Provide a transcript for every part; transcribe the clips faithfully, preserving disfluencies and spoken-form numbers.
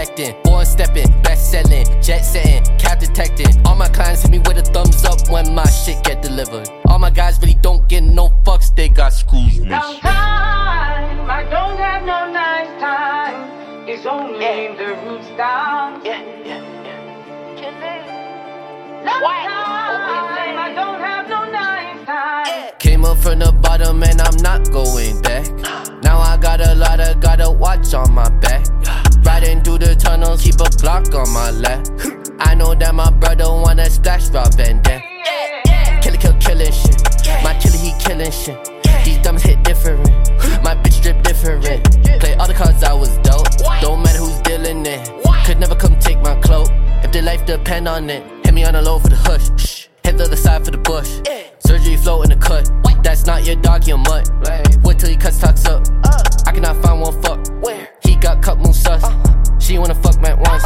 acting, born stepping, best selling, jet setting, cap detecting. All my clients hit me with a thumbs up when my shit get delivered. All my guys really don't get no fucks, they got screws missed. Sometimes I don't have no nice time. It's only yeah. the roots down. Yeah, yeah, yeah. Sometimes I don't have no nice time. Yeah. Came up from the bottom and I'm not going back. Now I got a lot of, got a watch on my back. Riding through the tunnels, keep a Glock on my lap. I know that my brother wanna splash rob and then Killer kill killing shit. My killer he killing shit. These diamonds hit different. My bitch drip different. Play all the cards I was dope. Don't matter who's dealing it. Could never come take my cloak if their life depend on it. Hit me on the low for the hush. Hit the other side for the bush. Surgery flow in the cut. That's not your dog, your mutt. Wait till he cuts talks up. I cannot find one fuck. He got cut moon sus. She wanna fuck Matt once.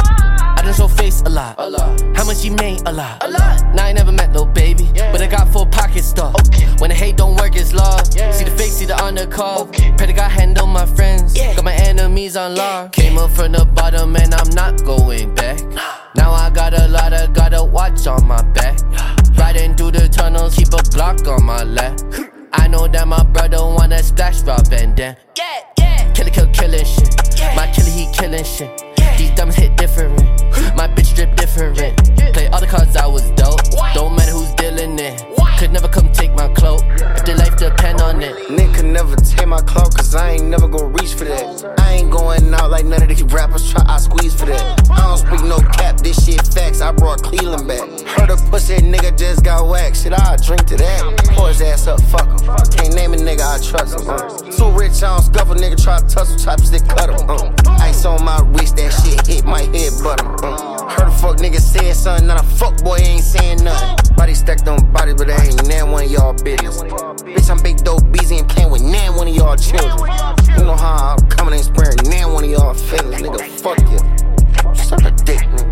I done show face a lot. How much he made? A lot. Now I never met no baby, but I got full pocket stuff. When the hate don't work, it's love. See the fake, see the undercover. Pray to God handle my friends. Got my enemies on lock. Came up from the bottom and I'm not going back. Now I got a lot of, got a watch on my back. Riding through the tunnels, keep a Glock on my lap. I know that my brother wanna splash rob and then Killer kill killing shit. My killer he killing shit. These diamonds hit different. My bitch drip different. Play all the cards I was dope. Don't matter who's dealing it. Could never come take my cloak if their life depend on it. Nigga could never take my cloak, cause I ain't never gonna reach for that. I ain't going out like none of these rappers try, I squeeze for that. I don't speak no cap, this shit facts, I brought Cleveland back. Heard a pussy nigga just got whacked, shit I'll drink to that. Pour his ass up, fuck him. Can't name a nigga, I trust him. Uh. Too rich, I don't scuffle, nigga try to tussle, chopstick cut him. Uh. Ice on my wrist, that shit hit my head button. Uh. Heard a fuck nigga say something, not a fuck boy ain't saying nothing. Body stacked on body, but I ain't nan one of y'all business. Bitch, I'm big dope, busy and playing with nan one of y'all children. You know how I'm coming and sparing nan one of y'all feelings, nigga. Fuck you. Suck a dick, nigga.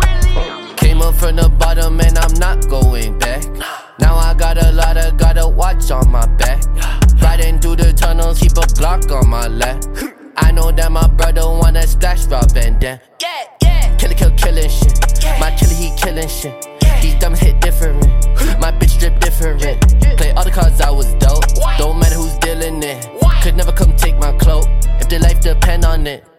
Came up from the bottom and I'm not going back. Now I got a lot of, got a watch on my back. Riding through the tunnels, keep a Glock on my lap. I know that my brother wanna splash rob and then Killer kill killing shit. My killer he killing shit. These diamonds hit different. My bitch drip different. Play all the cards I was dope. Don't matter who's dealing it. Could never come take my cloak if their life depend on it.